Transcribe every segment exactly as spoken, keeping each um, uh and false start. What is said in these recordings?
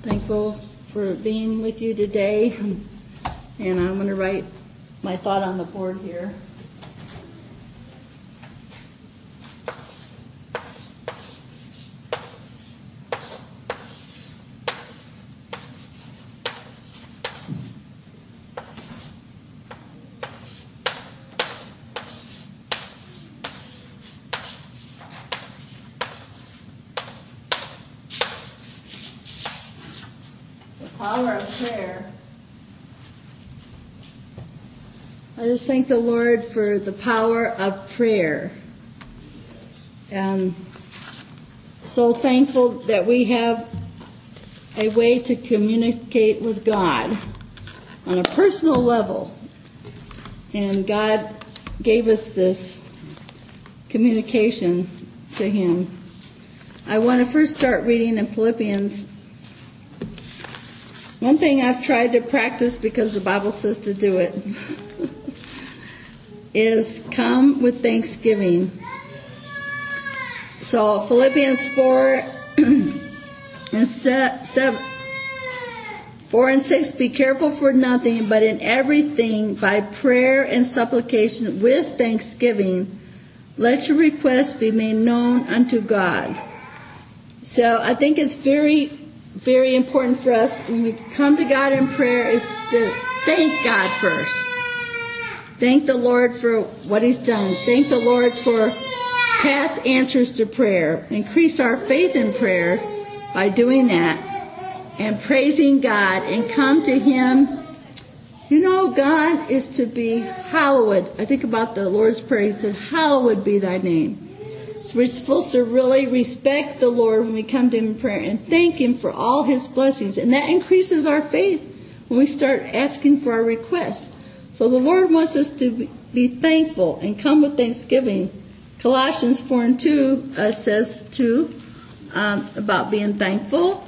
Thankful for being with you today. And I'm going to write my thought on the board here. Power of prayer. I just thank the Lord for the power of prayer. And so thankful that we have a way to communicate with God on a personal level. And God gave us this communication to Him. I want to first start reading in Philippians. One thing I've tried to practice, because the Bible says to do it, is come with thanksgiving. So Philippians four and seven, four and six, be careful for nothing, but in everything by prayer and supplication with thanksgiving, let your requests be made known unto God. So I think it's very Very important for us when we come to God in prayer is to thank God first. Thank the Lord for what He's done. Thank the Lord for past answers to prayer. Increase our faith in prayer by doing that and praising God and come to Him. You know, God is to be hallowed. I think about the Lord's Prayer. He said, hallowed be thy name. We're supposed to really respect the Lord when we come to Him in prayer and thank Him for all His blessings. And that increases our faith when we start asking for our requests. So the Lord wants us to be thankful and come with thanksgiving. Colossians four and two uh, says too um, about being thankful.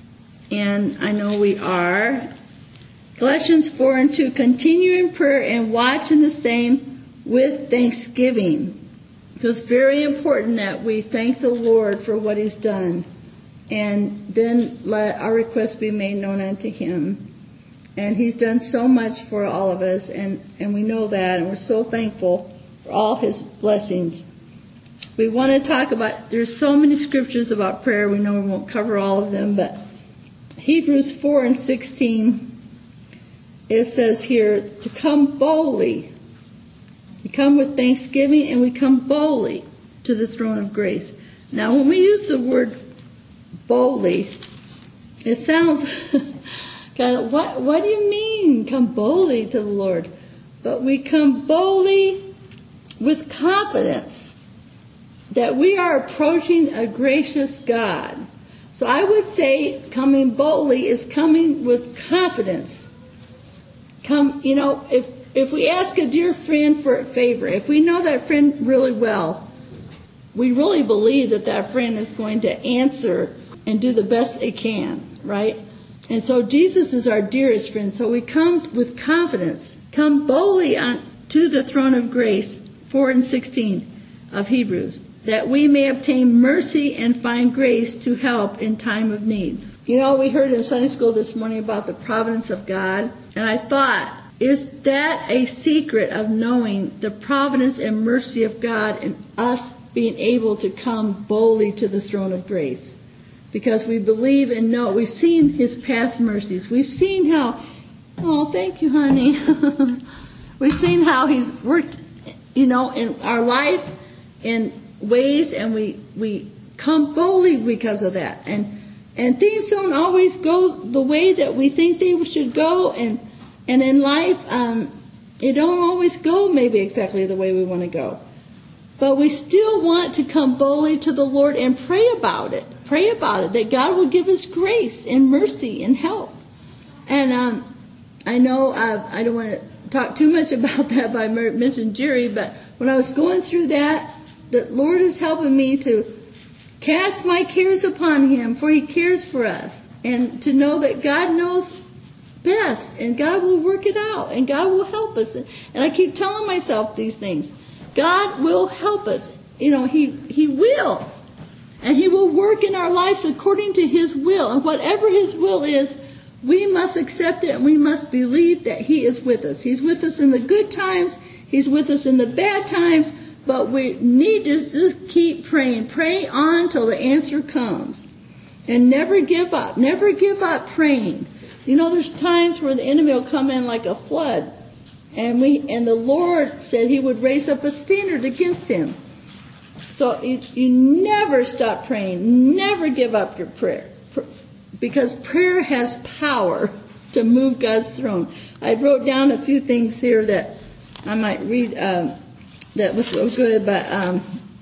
And I know we are. Colossians four and two, continue in prayer and watch in the same with thanksgiving. So it's very important that we thank the Lord for what He's done, and then let our requests be made known unto Him. And He's done so much for all of us, and, and we know that, and we're so thankful for all His blessings. We want to talk about, there's so many scriptures about prayer, we know we won't cover all of them, but Hebrews four and sixteen, it says here, to come boldly. We come with thanksgiving and we come boldly to the throne of grace. Now, when we use the word boldly, it sounds kind of, what, what do you mean, come boldly to the Lord? But we come boldly with confidence that we are approaching a gracious God. So I would say coming boldly is coming with confidence. Come, you know, if If we ask a dear friend for a favor, if we know that friend really well, we really believe that that friend is going to answer and do the best they can, right? And so Jesus is our dearest friend. So we come with confidence, come boldly on to the throne of grace, four and sixteen of Hebrews, that we may obtain mercy and find grace to help in time of need. You know, we heard in Sunday school this morning about the providence of God, and I thought, is that a secret of knowing the providence and mercy of God and us being able to come boldly to the throne of grace? Because we believe and know, we've seen His past mercies. We've seen how, oh, thank you, honey. We've seen how He's worked, you know, in our life in ways, and we, we come boldly because of that. And, and things don't always go the way that we think they should go, and And in life, um, it don't always go maybe exactly the way we want to go. But we still want to come boldly to the Lord and pray about it. Pray about it, that God will give us grace and mercy and help. And um, I know uh, I don't want to talk too much about that, but I mentioned Jerry, but when I was going through that, the Lord is helping me to cast my cares upon Him, for He cares for us. And to know that God knows best, and God will work it out, and God will help us. And I keep telling myself these things. God will help us. You know, He He will. And he will work in our lives according to his will. And whatever his will is, we must accept it and we must believe that he is with us. He's with us in the good times. He's with us in the bad times. But we need to just keep praying. Pray on till the answer comes. And never give up. Never give up praying. You know, there's times where the enemy will come in like a flood. And we and the Lord said he would raise up a standard against him. So you, you never stop praying. Never give up your prayer. Because prayer has power to move God's throne. I wrote down a few things here that I might read um, that was so good. But, um,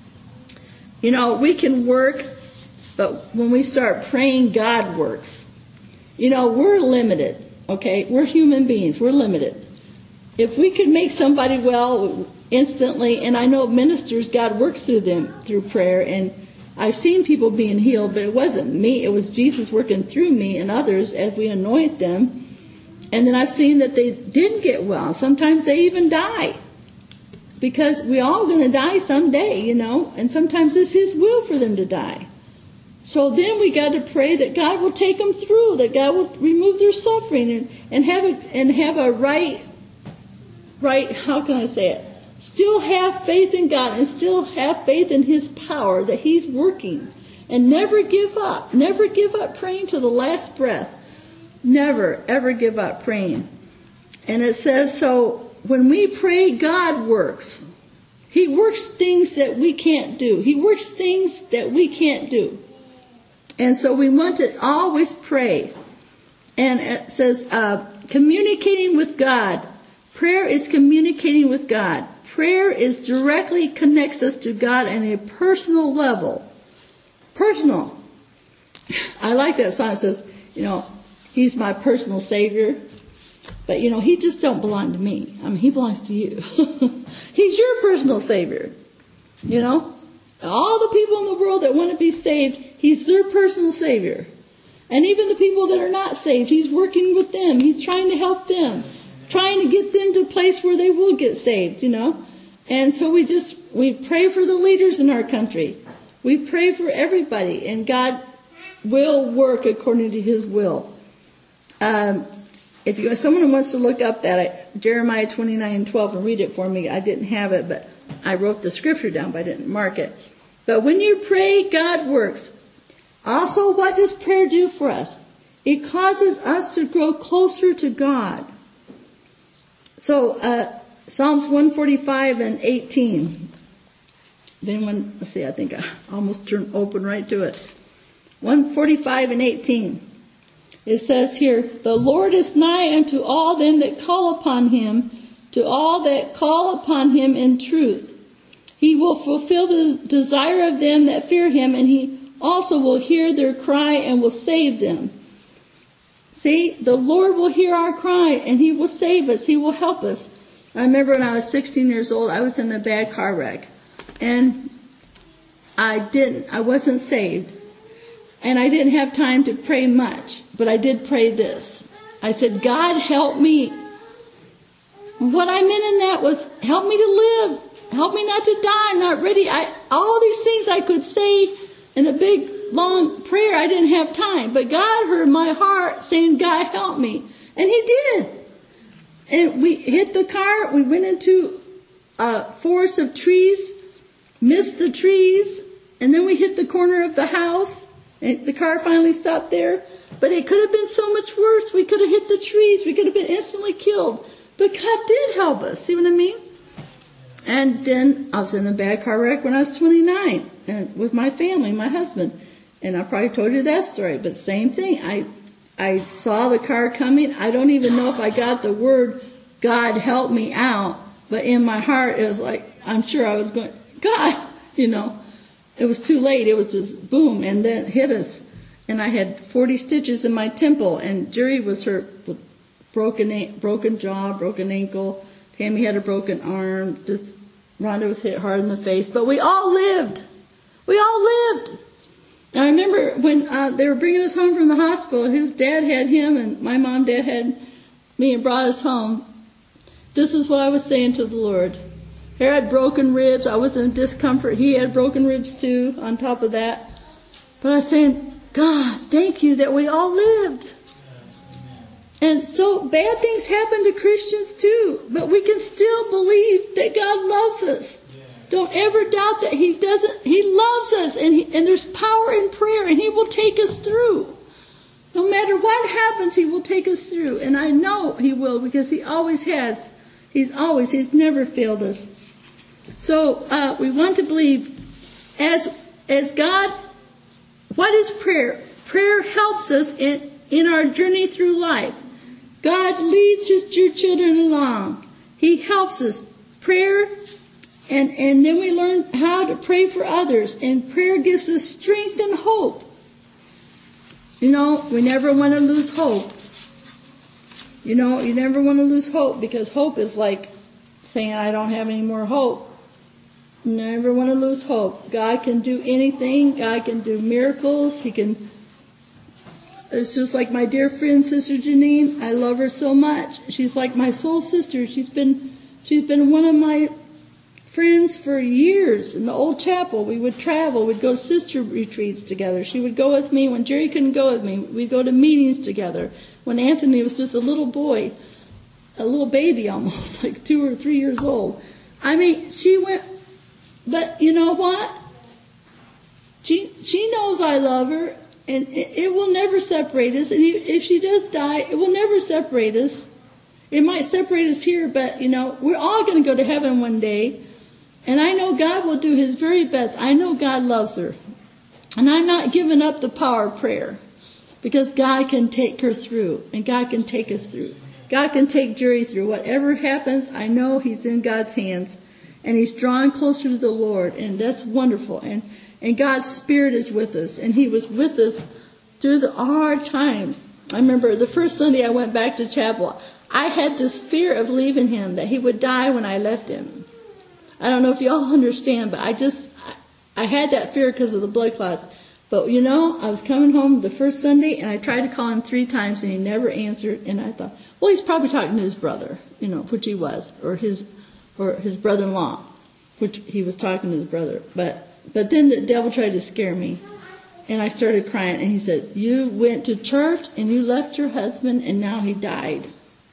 you know, we can work, but when we start praying, God works. You know, we're limited, okay? We're human beings. We're limited. If we could make somebody well instantly, and I know ministers, God works through them through prayer, and I've seen people being healed, but it wasn't me. It was Jesus working through me and others as we anoint them. And then I've seen that they didn't get well. Sometimes they even die. Because we're all going to die someday, you know. And sometimes it's his will for them to die. So then we got to pray that God will take them through, that God will remove their suffering and, and have a, and have a right, right, how can I say it? Still have faith in God and still have faith in his power that he's working. And never give up. Never give up praying to the last breath. Never, ever give up praying. And it says, so when we pray, God works. He works things that we can't do. He works things that we can't do. And so we want to always pray. And it says, uh, communicating with God. Prayer is communicating with God. Prayer is directly connects us to God on a personal level. Personal. I like that song. It says, you know, he's my personal savior. But, you know, he just don't belong to me. I mean, he belongs to you. He's your personal savior. You know? All the people in the world that want to be saved, he's their personal savior. And even the people that are not saved, he's working with them. He's trying to help them. Trying to get them to a place where they will get saved, you know. And so we just, we pray for the leaders in our country. We pray for everybody. And God will work according to his will. Um, if you, if someone wants to look up that, I, Jeremiah twenty-nine and twelve, and read it for me. I didn't have it, but I wrote the scripture down, but I didn't mark it. But when you pray, God works. Also, what does prayer do for us? It causes us to grow closer to God. So, uh, Psalms one forty-five and eighteen. If anyone, let's see, I think I almost turned open right to it. one forty-five and eighteen. It says here, the Lord is nigh unto all them that call upon him, to all that call upon him in truth. He will fulfill the desire of them that fear him, and he also will hear their cry and will save them. See, the Lord will hear our cry and he will save us. He will help us. I remember when I was sixteen years old, I was in a bad car wreck. And I didn't, I wasn't saved. And I didn't have time to pray much. But I did pray this. I said, God, help me. What I meant in that was, help me to live. Help me not to die. I'm not ready. I, all these things I could say in a big, long prayer. I didn't have time. But God heard my heart saying, God, help me. And he did. And we hit the car. We went into a forest of trees, missed the trees, and then we hit the corner of the house. And the car finally stopped there. But it could have been so much worse. We could have hit the trees. We could have been instantly killed. But God did help us. See what I mean? And then I was in a bad car wreck when I was twenty-nine. And with my family, my husband. And I probably told you that story. But same thing. I I saw the car coming. I don't even know if I got the word, God help me out. But in my heart, it was like, I'm sure I was going, God, you know. It was too late. It was just boom. And then it hit us. And I had forty stitches in my temple. And Jerry was hurt with broken, broken jaw, broken ankle. Tammy had a broken arm. Just Rhonda was hit hard in the face. But we all lived. We all lived. I remember when uh, they were bringing us home from the hospital, his dad had him and my mom, dad had me and brought us home. This is what I was saying to the Lord. He had broken ribs. I was in discomfort. He had broken ribs too on top of that. But I'm saying, God, thank you that we all lived. And so bad things happen to Christians too, but we can still believe that God loves us. Don't ever doubt that He doesn't. He loves us, and he, and there's power in prayer, and He will take us through. No matter what happens, He will take us through, and I know He will because He always has. He's always. He's never failed us. So uh, we want to believe, as as God. What is prayer? Prayer helps us in in our journey through life. God leads His dear children along. He helps us. Prayer, and, and then we learn how to pray for others. And prayer gives us strength and hope. You know, we never want to lose hope. You know, you never want to lose hope, because hope is like saying, I don't have any more hope. You never want to lose hope. God can do anything. God can do miracles. He can... It's just like my dear friend, Sister Janine. I love her so much. She's like my soul sister. She's been, she's been one of my friends for years. In the old chapel, we would travel. We'd go to sister retreats together. She would go with me when Jerry couldn't go with me. We'd go to meetings together. When Anthony was just a little boy, a little baby almost, like two or three years old. I mean, she went. But you know what? She she knows I love her. And it, it will never separate us. And if she does die, it will never separate us. It might separate us here, but, you know, we're all going to go to heaven one day. And I know God will do His very best. I know God loves her. And I'm not giving up the power of prayer, because God can take her through. And God can take us through. God can take Jerry through. Whatever happens, I know he's in God's hands. And he's drawing closer to the Lord. And that's wonderful. And And God's Spirit is with us. And He was with us through the hard times. I remember the first Sunday I went back to chapel, I had this fear of leaving Him, that He would die when I left Him. I don't know if you all understand, but I just, I, I had that fear because of the blood clots. But you know, I was coming home the first Sunday, and I tried to call Him three times, and He never answered. And I thought, well, He's probably talking to His brother, you know, which He was, or his, or his brother-in-law, which He was talking to His brother. But But then the devil tried to scare me. And I started crying. And he said, you went to church and you left your husband, and now he died.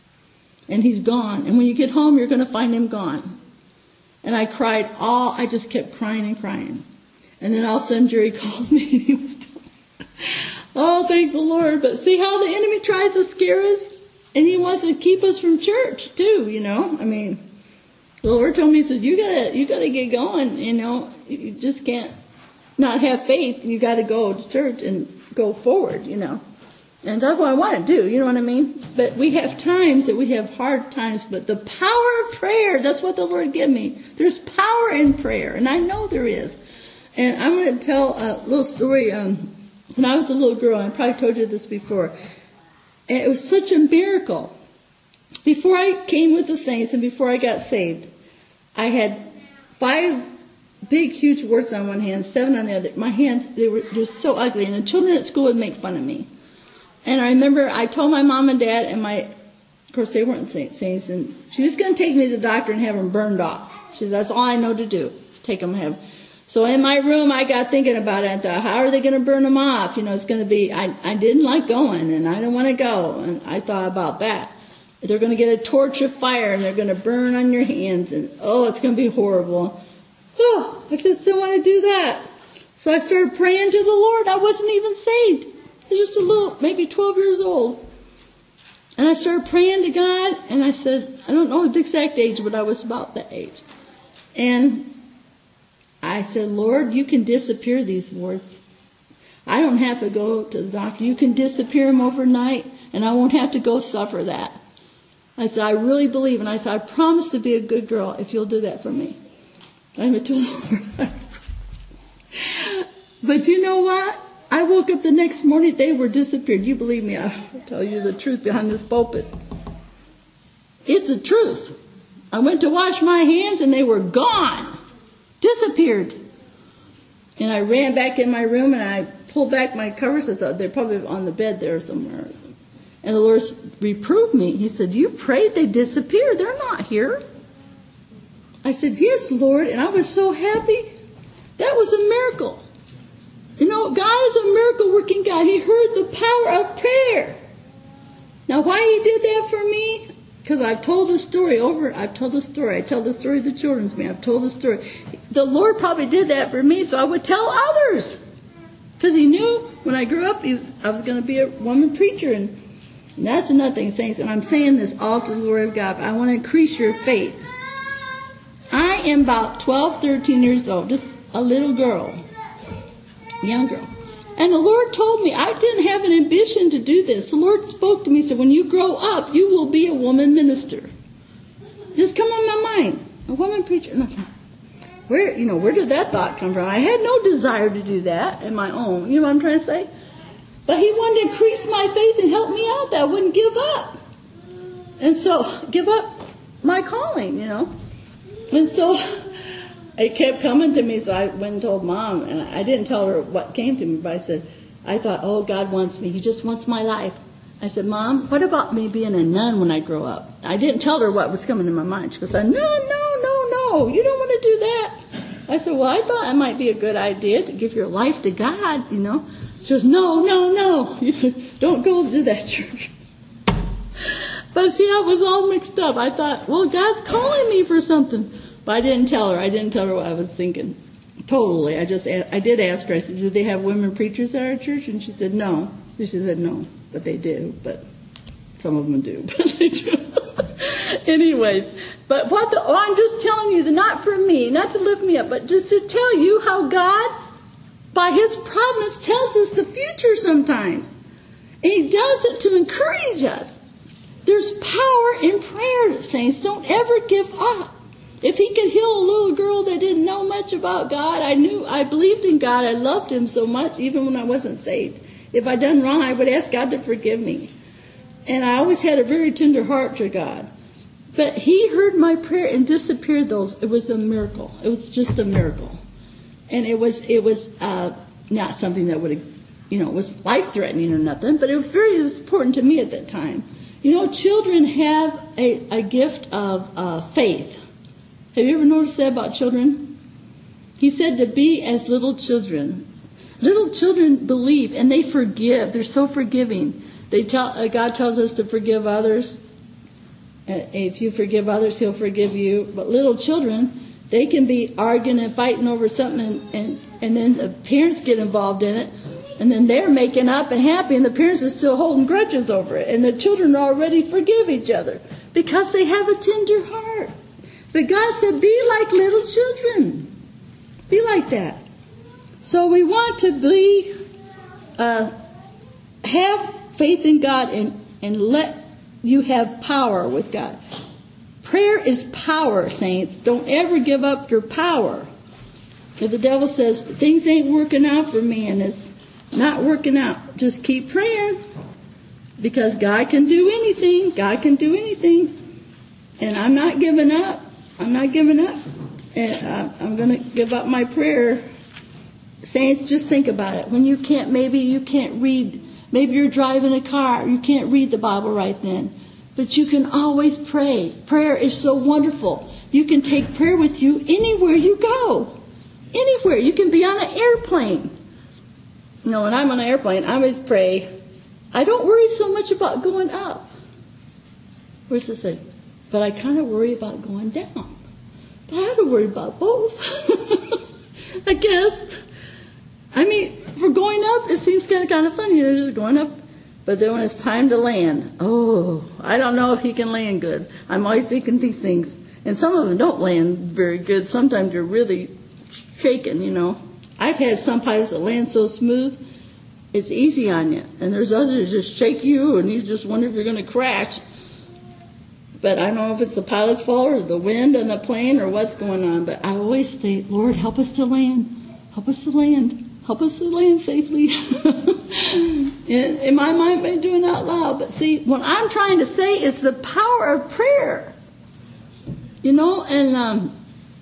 And he's gone. And when you get home, you're going to find him gone. And I cried all, I just kept crying and crying. And then all of a sudden Jerry calls me, and he was telling, oh, thank the Lord. But see how the enemy tries to scare us? And he wants to keep us from church too, you know. I mean, the Lord told me, He said, you gotta, you gotta get going, you know. You just can't not have faith. You gotta go to church and go forward, you know. And that's what I want to do, you know what I mean? But we have times that we have hard times, but the power of prayer, that's what the Lord gave me. There's power in prayer, and I know there is. And I'm going to tell a little story. Um, when I was a little girl, and I probably told you this before, and it was such a miracle. Before I came with the saints and before I got saved, I had five big, huge warts on one hand, seven on the other. My hands, they were just so ugly. And the children at school would make fun of me. And I remember I told my mom and dad, and my, of course they weren't saints, and she was going to take me to the doctor and have them burned off. She said, that's all I know to do, take them and have them. So in my room, I got thinking about it. I thought, how are they going to burn them off? You know, it's going to be, I, I didn't like going, and I didn't want to go. And I thought about that. They're going to get a torch of fire, and they're going to burn on your hands, and oh, it's going to be horrible. Oh, I just don't want to do that. So I started praying to the Lord. I wasn't even saved. I was just a little, maybe twelve years old. And I started praying to God, and I said, I don't know the exact age, but I was about that age. And I said, Lord, you can disappear these warts. I don't have to go to the doctor. You can disappear them overnight, and I won't have to go suffer that. I said, I really believe. And I said, I promise to be a good girl if you'll do that for me. I went to the Lord. But you know what? I woke up the next morning, they were disappeared. You believe me, I'll tell you the truth behind this pulpit. It's the truth. I went to wash my hands, and they were gone. Disappeared. And I ran back in my room, and I pulled back my covers. I thought they're probably on the bed there somewhere. And the Lord reproved me. He said, you prayed, they disappeared. They're not here. I said, yes, Lord. And I was so happy. That was a miracle. You know, God is a miracle working God. He heard the power of prayer. Now, why he did that for me? Because I've told the story over. I've told the story. I tell the story of the children's meeting. I've told the story. The Lord probably did that for me so I would tell others. Because he knew when I grew up he was, I was going to be a woman preacher. And, and that's another thing, saints. And I'm saying this all to the glory of God. But I want to increase your faith. I am about twelve, thirteen years old. Just a little girl. Young girl. And the Lord told me, I didn't have an ambition to do this. The Lord spoke to me and said, when you grow up, you will be a woman minister. Just come on my mind. A woman preacher. Where, you know, where did that thought come from? I had no desire to do that in my own. You know what I'm trying to say? But he wanted to increase my faith and help me out that I wouldn't give up. And so, give up my calling, you know. And so, it kept coming to me, so I went and told Mom, and I didn't tell her what came to me, but I said, I thought, oh, God wants me. He just wants my life. I said, Mom, what about me being a nun when I grow up? I didn't tell her what was coming to my mind. She goes, no, no, no, no, you don't want to do that. I said, well, I thought it might be a good idea to give your life to God, you know. She goes, no, no, no, don't go to that church. But see, I was all mixed up. I thought, well, God's calling me for something. But I didn't tell her. I didn't tell her what I was thinking. Totally. I just, I did ask her. I said, do they have women preachers at our church? And she said, no. She said, no, but they do. But some of them do. But they do. Anyways, but what the, oh, I'm just telling you that not for me, not to lift me up, but just to tell you how God, by his providence, tells us the future sometimes. And he does it to encourage us. There's power in prayer, saints. Don't ever give up. If he could heal a little girl that didn't know much about God, I knew, I believed in God. I loved him so much, even when I wasn't saved. If I'd done wrong, I would ask God to forgive me. And I always had a very tender heart to God. But he heard my prayer and disappeared those. It was a miracle. It was just a miracle. And it was, it was, uh, not something that would have, you know, was life-threatening or nothing, but it was very, it was important to me at that time. You know, children have a, a gift of, uh, faith. Have you ever noticed that about children? He said to be as little children. Little children believe and they forgive. They're so forgiving. They tell uh, God tells us to forgive others. Uh, if you forgive others, he'll forgive you. But little children, they can be arguing and fighting over something, and, and, and then the parents get involved in it, and then they're making up and happy, and the parents are still holding grudges over it, and the children already forgive each other because they have a tender heart. But God said, be like little children. Be like that. So we want to be, uh, have faith in God and, and let you have power with God. Prayer is power, saints. Don't ever give up your power. If the devil says, things ain't working out for me and it's not working out, just keep praying. Because God can do anything. God can do anything. And I'm not giving up. I'm not giving up. And uh, I'm going to give up my prayer. Saints, just think about it. When you can't, maybe you can't read. Maybe you're driving a car. You can't read the Bible right then. But you can always pray. Prayer is so wonderful. You can take prayer with you anywhere you go. Anywhere. You can be on an airplane. You know, when I'm on an airplane, I always pray. I don't worry so much about going up. Where's this say? But I kind of worry about going down. But I have to worry about both. I guess. I mean, for going up, it seems kind of kind of funny. You're just going up. But then when it's time to land, oh, I don't know if he can land good. I'm always thinking these things. And some of them don't land very good. Sometimes you're really shaking, you know. I've had some pilots that land so smooth, it's easy on you. And there's others that just shake you, and you just wonder if you're going to crash. But I don't know if it's the pilot's fault or the wind on the plane or what's going on. But I always say, Lord, help us to land. Help us to land. Help us to land safely. in, in my mind, I'm doing it out loud. But see, what I'm trying to say is the power of prayer. You know, and um,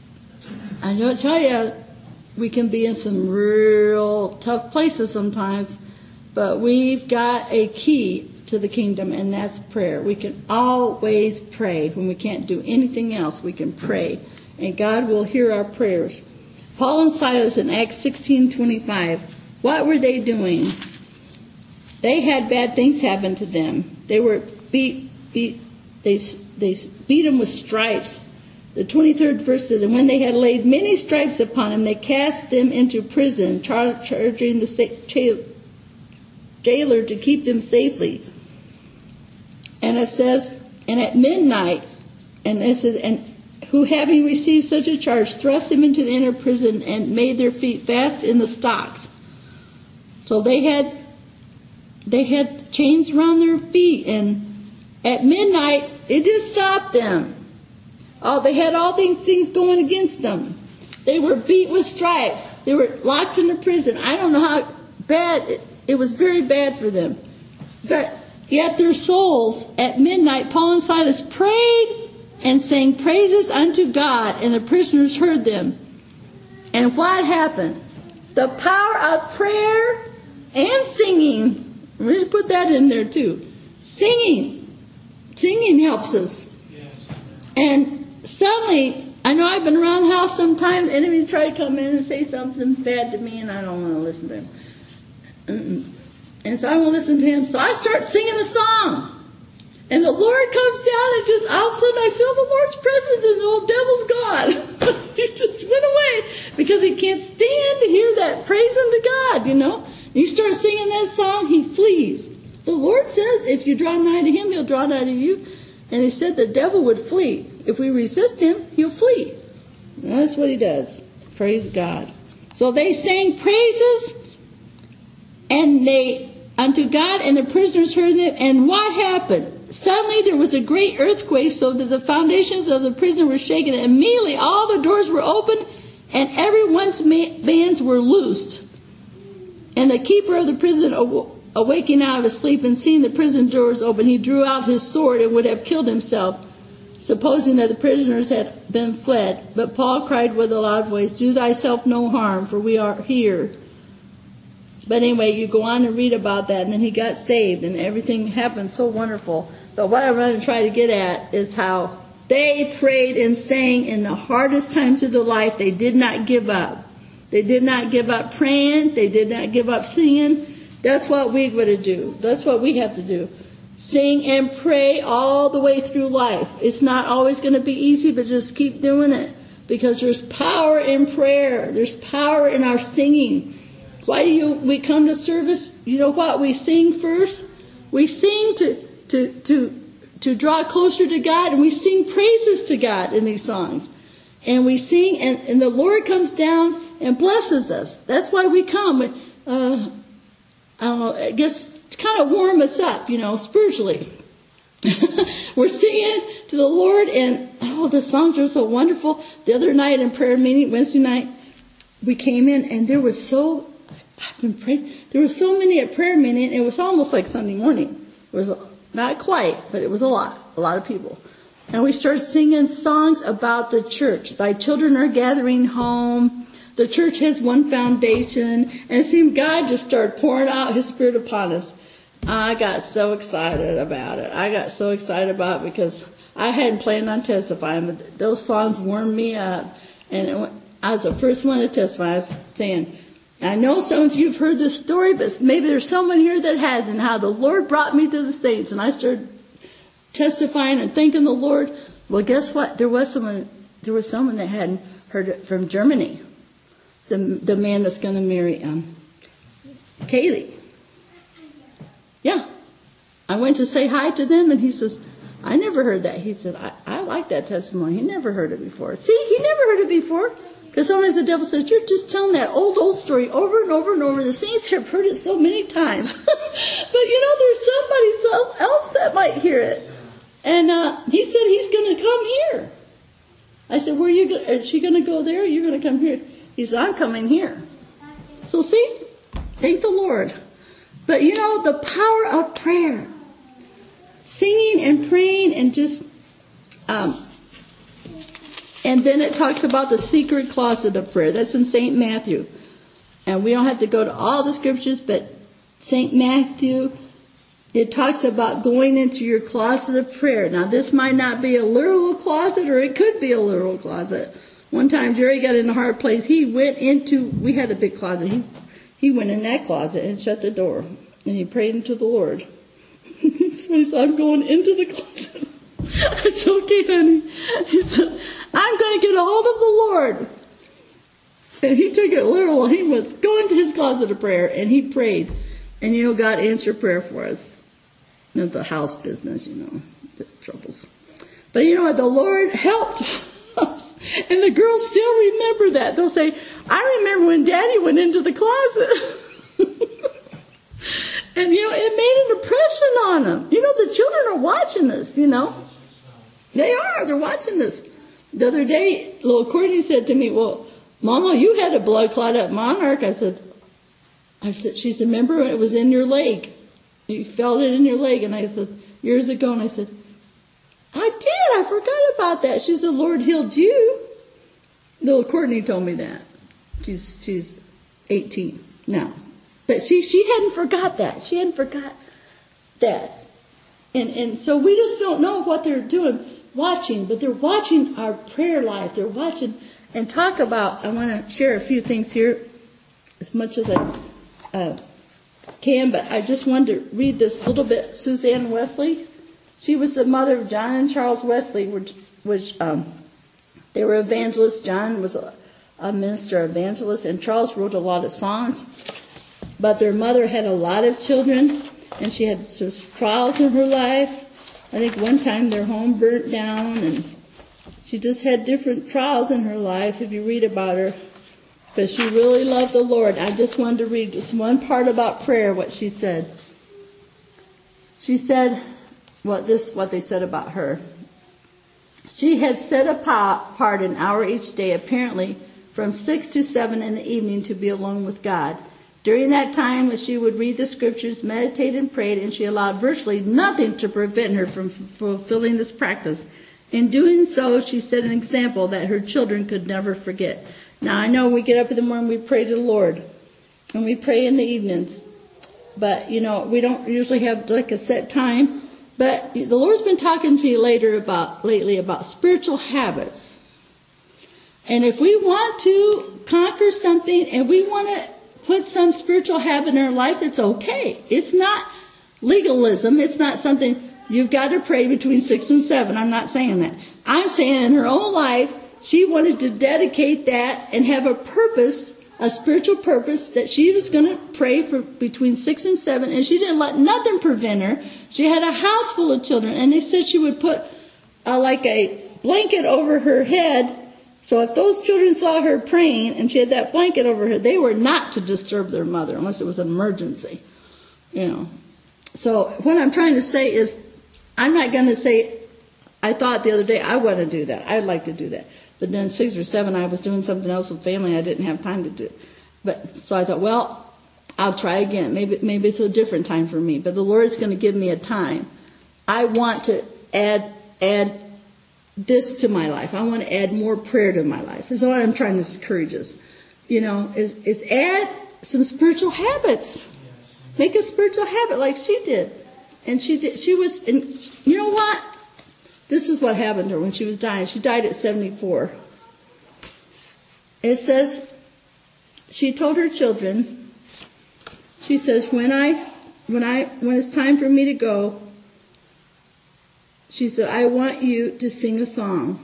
I don't tell you, we can be in some real tough places sometimes. But we've got a key to the kingdom, and that's prayer. We can always pray. When we can't do anything else, we can pray. And God will hear our prayers. Paul and Silas in Acts sixteen twenty-five, What were they doing? They had bad things happen to them. They were beat, beat, they, they beat them with stripes. The twenty-third verse says, and when they had laid many stripes upon him, they cast them into prison, char- charging the jailer to keep them safely. And it says, and at midnight, and it says, and who having received such a charge, thrust him into the inner prison and made their feet fast in the stocks. So they had, they had chains around their feet, and at midnight, it just stopped them. Oh, they had all these things going against them. They were beat with stripes. They were locked in the prison. I don't know how bad, it, it was very bad for them. But yet their souls, at midnight, Paul and Silas prayed and sang praises unto God, and the prisoners heard them. And what happened? The power of prayer and singing. Really put that in there too. Singing. Singing helps us. Yes. And suddenly, I know I've been around the house sometimes, the enemy try to come in and say something bad to me, and I don't want to listen to him. Mm-mm. And so I won't listen to him. So I start singing a song. And the Lord comes down, and just all of a sudden I feel the Lord's presence, and the old devil's gone. He just went away because he can't stand to hear that praising to God, you know. And you start singing that song, he flees. The Lord says if you draw nigh to him, he'll draw nigh to you. And he said the devil would flee. If we resist him, he'll flee. And that's what he does. Praise God. So they sang praises, and they unto God, and the prisoners heard them. And what happened? Suddenly there was a great earthquake, so that the foundations of the prison were shaken. And immediately all the doors were opened, and everyone's bands were loosed. And the keeper of the prison, awaking out of his sleep and seeing the prison doors open, he drew out his sword and would have killed himself, supposing that the prisoners had been fled. But Paul cried with a loud voice, do thyself no harm, for we are here. But anyway, you go on and read about that, and then he got saved, and everything happened so wonderful. But what I'm going to try to get at is how they prayed and sang in the hardest times of their life. They did not give up. They did not give up praying. They did not give up singing. That's what we've got to do. That's what we have to do. Sing and pray all the way through life. It's not always going to be easy, but just keep doing it. Because there's power in prayer. There's power in our singing. Why do you, we come to service? You know what? We sing first. We sing to, to, to, to draw closer to God, and we sing praises to God in these songs. And we sing, and, and the Lord comes down and blesses us. That's why we come. Uh, I don't know, I guess to kind of warm us up, you know, spiritually. We're singing to the Lord, and oh, the songs are so wonderful. The other night in prayer meeting, Wednesday night, we came in, and there was so, I've been praying, there were so many at prayer meeting, it was almost like Sunday morning. It was not quite, but it was a lot, a lot of people. And we started singing songs about the church. Thy children are gathering home. The church has one foundation. And it seemed God just started pouring out his Spirit upon us. I got so excited about it. I got so excited about it because I hadn't planned on testifying, but those songs warmed me up. And it, I was the first one to testify. I was saying, I know some of you have heard this story, but maybe there's someone here that hasn't, how the Lord brought me to the saints. And I started testifying and thanking the Lord. Well, guess what? There was someone, there was someone that hadn't heard it from Germany. The the man that's going to marry um, Kaylee. Yeah. I went to say hi to them, and he says, I never heard that. He said, I, I like that testimony. He never heard it before. See, he never heard it before. Because sometimes the devil says, you're just telling that old, old story over and over and over. The saints have heard it so many times. But, you know, there's somebody else that might hear it. And uh, he said he's going to come here. I said, where are you go- is she going to go there, or are you going to come here? He said, I'm coming here. So see, thank the Lord. But you know, the power of prayer. Singing and praying and just, um, and then it talks about the secret closet of prayer. That's in Saint Matthew. And we don't have to go to all the scriptures, but Saint Matthew, it talks about going into your closet of prayer. Now this might not be a literal closet, or it could be a literal closet. One time Jerry got in a hard place. He went into, we had a big closet. He He went in that closet and shut the door, and he prayed unto the Lord. So he said, I'm going into the closet. I said, okay, honey. He said, I'm going to get a hold of the Lord. And he took it literal. He was going to his closet of prayer, and he prayed. And, you know, God answered prayer for us. It's a house business, you know, just troubles. But you know what? The Lord helped us. And the girls still remember that. They'll say, I remember when Daddy went into the closet. And, you know, it made an impression on them. You know, the children are watching this, you know. They are. They're watching this. The other day, little Courtney said to me, well, Mama, you had a blood clot at Monarch. I said, I said, she said, remember it was in your leg? You felt it in your leg. And I said, years ago. And I said, I did. I forgot about that. She said, the Lord healed you. Little Courtney told me that. She's she's eighteen now. But she, she hadn't forgot that. She hadn't forgot that. And and so we just don't know what they're doing, watching. But they're watching our prayer life. They're watching and talk about, I want to share a few things here as much as I uh, can. But I just wanted to read this little bit. Suzanne Wesley. She was the mother of John and Charles Wesley, which, which um, they were evangelists. John was a, a minister evangelist, and Charles wrote a lot of songs. But their mother had a lot of children, and she had some trials in her life. I think one time their home burnt down, and she just had different trials in her life, if you read about her. But she really loved the Lord. I just wanted to read just one part about prayer, what she said. She said, What this what they said about her. She had set apart an hour each day, apparently from six to seven in the evening, to be alone with God. During that time, she would read the scriptures, meditate and pray, and she allowed virtually nothing to prevent her from fulfilling this practice. In doing so, she set an example that her children could never forget. Now, I know we get up in the morning, we pray to the Lord, and we pray in the evenings. But, you know, we don't usually have like a set time. But the Lord's been talking to me later about, lately about spiritual habits. And if we want to conquer something and we want to put some spiritual habit in our life, it's okay. It's not legalism. It's not something you've got to pray between six and seven. I'm not saying that. I'm saying in her own life, she wanted to dedicate that and have a purpose, a spiritual purpose, that she was going to pray for between six and seven, and she didn't let nothing prevent her. She had a house full of children, and they said she would put uh, like a blanket over her head, so if those children saw her praying and she had that blanket over her, they were not to disturb their mother unless it was an emergency, you know. So what I'm trying to say is, I'm not going to say, I thought the other day I want to do that. I'd like to do that. But then six or seven, I was doing something else with family. I didn't have time to do it. But so I thought, well, I'll try again. Maybe maybe it's a different time for me. But the Lord's going to give me a time. I want to add add this to my life. I want to add more prayer to my life. That's what I'm trying to encourage us. You know, is is add some spiritual habits. Make a spiritual habit like she did. And she did. She was, and you know what? This is what happened to her when she was dying. She died at seventy-four. It says, she told her children, she says, when I, when I, when it's time for me to go, she said, I want you to sing a song.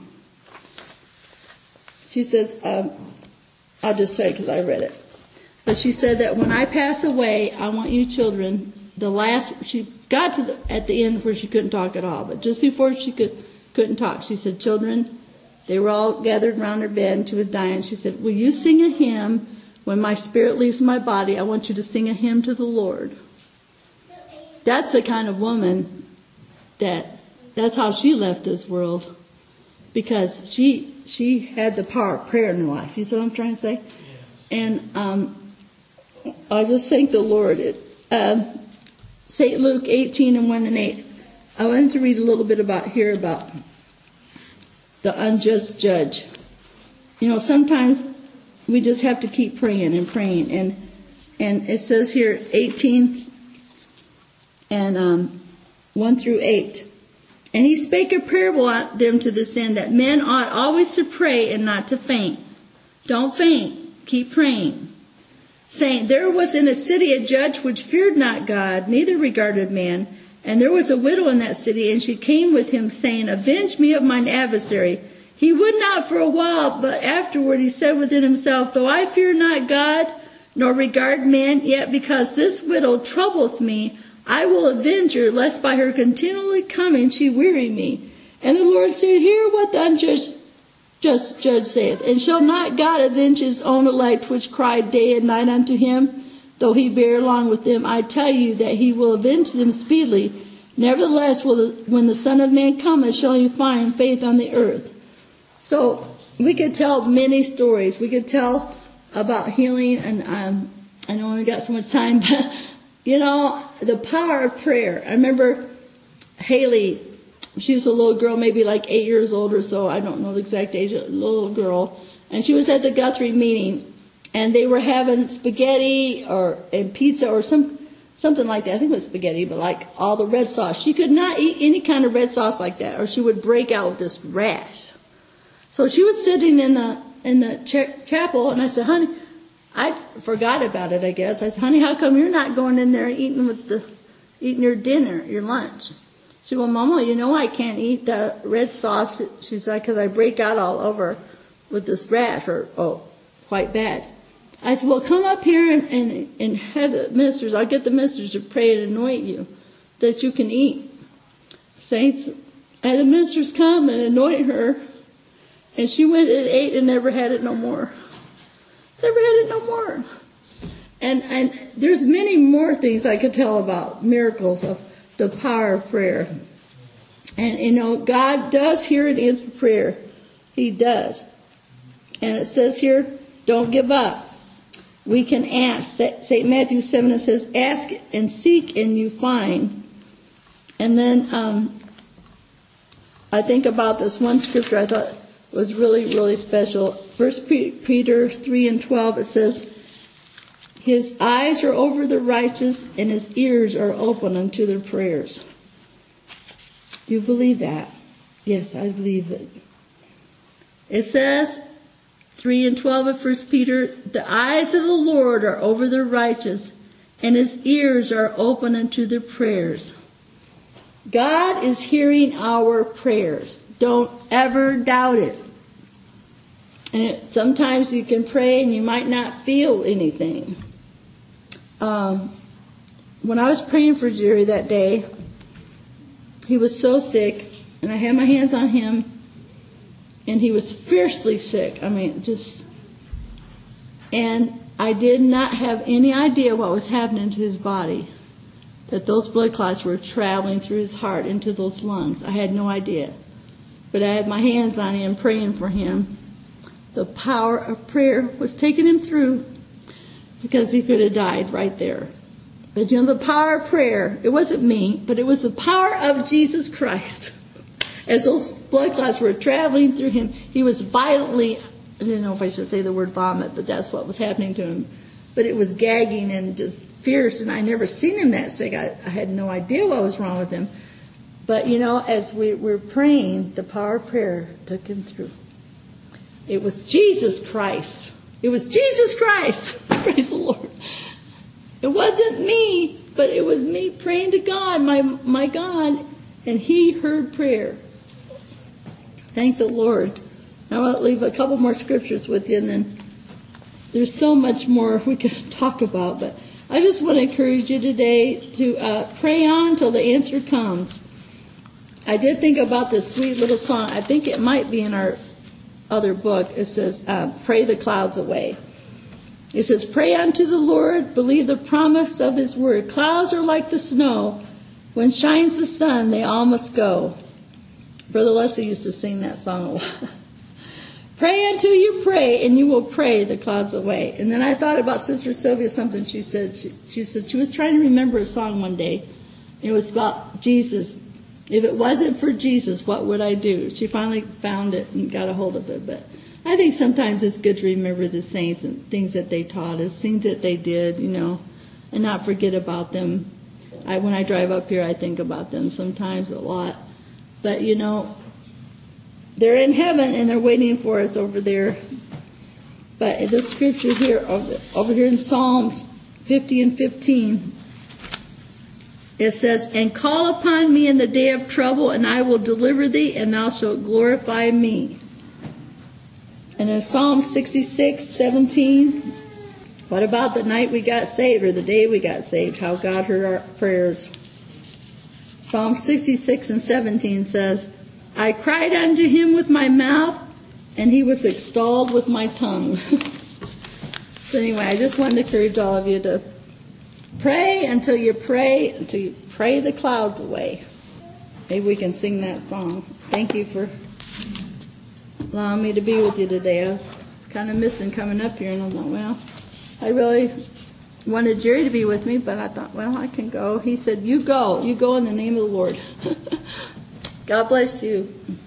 She says, um, I'll just tell you because I read it. But she said that when I pass away, I want you children, the last, she got to the, at the end where she couldn't talk at all, but just before she could, couldn't talk, she said, children, they were all gathered around her bed and she was dying. She said, will you sing a hymn when my spirit leaves my body? I want you to sing a hymn to the Lord. That's the kind of woman that, that's how she left this world. Because she, she had the power of prayer in her life. You see what I'm trying to say? Yes. And, um, I just thank the Lord. It, uh, Saint Luke eighteen and one and eight. I wanted to read a little bit about here about the unjust judge. You know, sometimes we just have to keep praying and praying. And and it says here eighteen and um, one through eight. And he spake a parable unto them to this end, that men ought always to pray and not to faint. Don't faint. Keep praying. saying, there was in a city a judge which feared not God, neither regarded man. And there was a widow in that city, and she came with him, saying, avenge me of mine adversary. He would not for a while, but afterward he said within himself, though I fear not God, nor regard man, yet because this widow troubleth me, I will avenge her, lest by her continually coming she weary me. And the Lord said, hear what the unjust just judge saith, and shall not God avenge his own elect, which cry day and night unto him? Though he bear along with them, I tell you that he will avenge them speedily. Nevertheless, will the, when the Son of Man cometh, shall he find faith on the earth? So we could tell many stories. We could tell about healing, and um, I know we got so much time, but you know, the power of prayer. I remember Haley, she was a little girl, maybe like eight years old or so. I don't know the exact age, a little girl. And she was at the Guthrie meeting, and they were having spaghetti or and pizza or some something like that. I think it was spaghetti, but like all the red sauce. She could not eat any kind of red sauce like that, or she would break out with this rash. So she was sitting in the in the ch- chapel, and I said, honey, I forgot about it, I guess. I said, honey, how come you're not going in there eating with the, eating your dinner, your lunch? She said, well, Mama, you know I can't eat the red sauce. She's like, because I break out all over with this rash, or, oh, quite bad. I said, well, come up here and, and, and have the ministers, I'll get the ministers to pray and anoint you, that you can eat. Saints, and the ministers come and anoint her, and she went and ate and never had it no more. Never had it no more. And and there's many more things I could tell about miracles of the power of prayer. And you know, God does hear and answer prayer. He does. And it says here, don't give up. We can ask. Saint Matthew seven, it says, ask and seek and you find. And then um, I think about this one scripture I thought was really, really special. First Peter three and twelve, it says, his eyes are over the righteous and his ears are open unto their prayers. Do you believe that? Yes, I believe it. It says, three and twelve of First Peter, the eyes of the Lord are over the righteous and his ears are open unto their prayers. God is hearing our prayers. Don't ever doubt it. And it, sometimes you can pray and you might not feel anything. Um, when I was praying for Jerry that day, he was so sick, and I had my hands on him, and he was fiercely sick. I mean, just, and I did not have any idea what was happening to his body, that those blood clots were traveling through his heart into those lungs. I had no idea. But I had my hands on him, praying for him. The power of prayer was taking him through, because he could have died right there. But you know, the power of prayer, it wasn't me, but it was the power of Jesus Christ. As those blood clots were traveling through him, he was violently, I don't know if I should say the word vomit, but that's what was happening to him. But it was gagging and just fierce, and I never seen him that sick. I, I had no idea what was wrong with him. But, you know, as we were praying, the power of prayer took him through. It was Jesus Christ. It was Jesus Christ. Praise the Lord. It wasn't me, but it was me praying to God, my my God, and he heard prayer. Thank the Lord. I want to leave a couple more scriptures with you, and then there's so much more we could talk about. But I just want to encourage you today to uh, pray on till the answer comes. I did think about this sweet little song. I think it might be in our other book. It says, uh, pray the clouds away. It says, pray unto the Lord, believe the promise of his word. Clouds are like the snow. When shines the sun, they all must go. Brother Leslie used to sing that song a lot. Pray until you pray, and you will pray the clouds away. And then I thought about Sister Sylvia, something she said. She, she said she was trying to remember a song one day. It was about Jesus. If it wasn't for Jesus, what would I do? She finally found it and got a hold of it. But I think sometimes it's good to remember the saints and things that they taught us, things that they did, you know, and not forget about them. I, when I drive up here, I think about them sometimes a lot. But, you know, they're in heaven and they're waiting for us over there. But the scripture here, over, over here in Psalms fifty and fifteen, it says, and call upon me in the day of trouble, and I will deliver thee, and thou shalt glorify me. And in Psalm sixty-six, seventeen, what about the night we got saved, or the day we got saved, how God heard our prayers? Psalm sixty-six and seventeen says, I cried unto him with my mouth, and he was extolled with my tongue. So anyway, I just wanted to encourage all of you to pray until you pray, until you pray the clouds away. Maybe we can sing that song. Thank you for allowing me to be with you today. I was kind of missing coming up here, and I thought, well, I really wanted Jerry to be with me, but I thought, well, I can go. He said, you go. You go in the name of the Lord. God bless you.